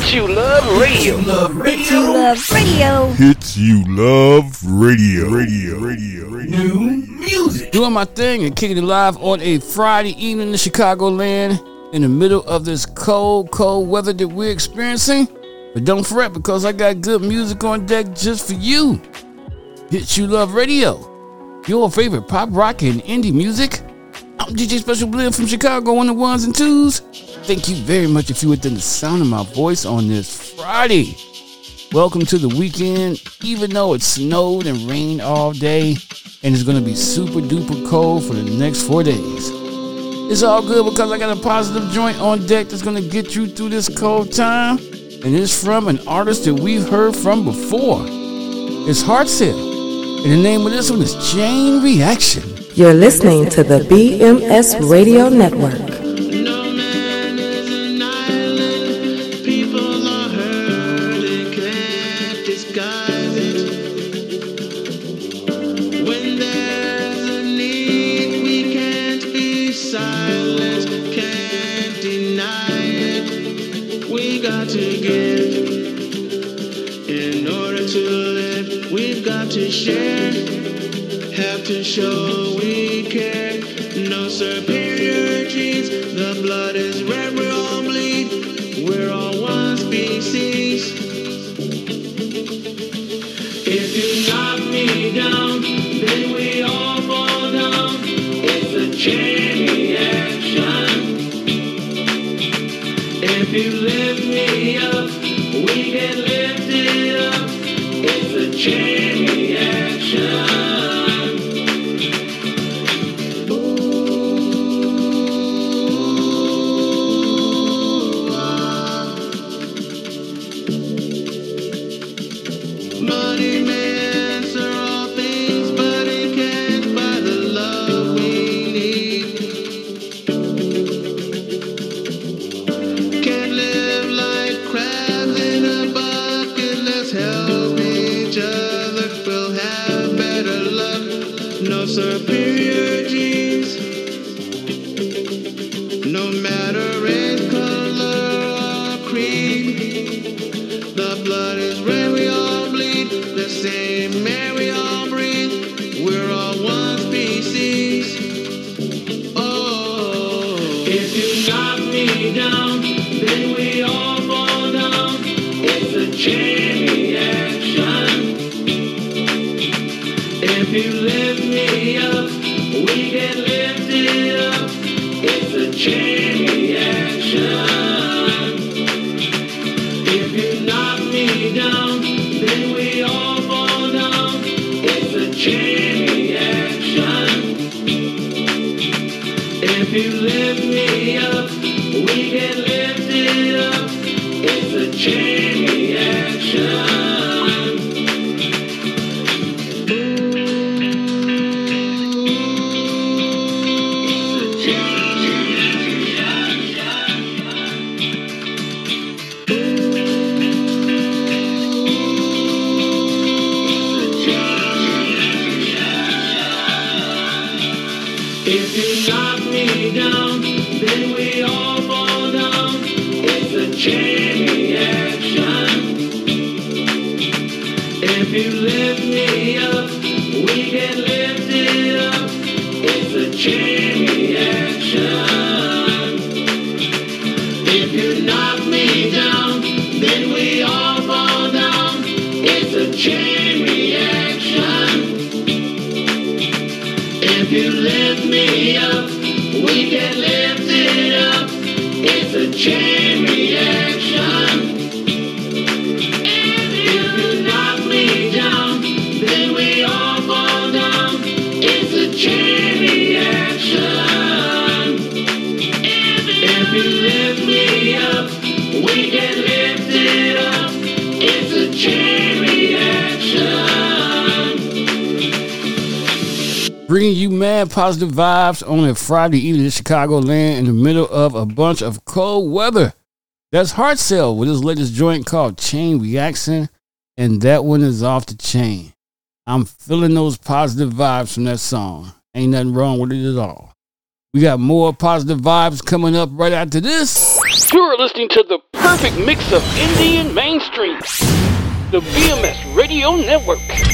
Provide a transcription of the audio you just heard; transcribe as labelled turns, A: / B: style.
A: Hits You Love Radio.
B: Hits You Love Radio.
C: Hits You Love Radio. New music.
D: Doing my thing and kicking it live on a Friday evening in Chicagoland in the middle of this cold weather that we're experiencing. But don't fret, because I got good music on deck just for you. Hits You Love Radio, your favorite pop, rock, and indie music. I'm DJ Special Blend from Chicago on the ones and twos. Thank you very much if you're within the sound of my voice on this Friday. Welcome to the weekend, even though it snowed and rained all day, and it's going to be super duper cold for the next 4 days. It's all good because I got a positive joint on deck that's going to get you through this cold time, and it's from an artist that we've heard from before. It's Heart Sale, and the name of this one is Chain Reaction.
E: You're listening to the BMS Radio Network.
F: To share, have to show we care. No superior genes, the blood is red, we all bleed. We're all one species. If you knock me down, then we all fall down. It's a chain reaction. If you lift me up, we get lifted up. It's a chain reaction. Money may answer all things, but it can't buy the love we need. Can't live like crabs in a bucket. Let's help each other, we'll have better luck. No superior genes, no matter race, color, or creed. The blood is red, we all bleed. The same air we all breathe. We're all one species. Oh, if you knock me down, then we all fall down. It's a chain reaction. If you lift me up, we get lifted up. It's a chain reaction. If you knock me down, then we all fall down. It's a chain reaction. If you lift me up, we get lifted up. It's a chain reaction. If you knock me down, then we all fall down. It's a chain reaction. If you lift me up, we get lifted up. It's a chain reaction. If you knock me down, then we all fall down. It's a chain reaction. If you lift me up, we get lifted up. It's a chain reaction. If you knock me down, then we all fall down. It's a chain reaction. If you lift me up, we get lifted up. It's a chain reaction.
D: Bringing you mad positive vibes on a Friday evening in Chicagoland in the middle of a bunch of cold weather. That's Heart Sale with his latest joint called Chain Reaction, and that one is off the chain. I'm feeling those positive vibes from that song. Ain't nothing wrong with it at all. We got more positive vibes coming up right after this. You're listening to the perfect mix of indie and mainstream. The BMS Radio Network.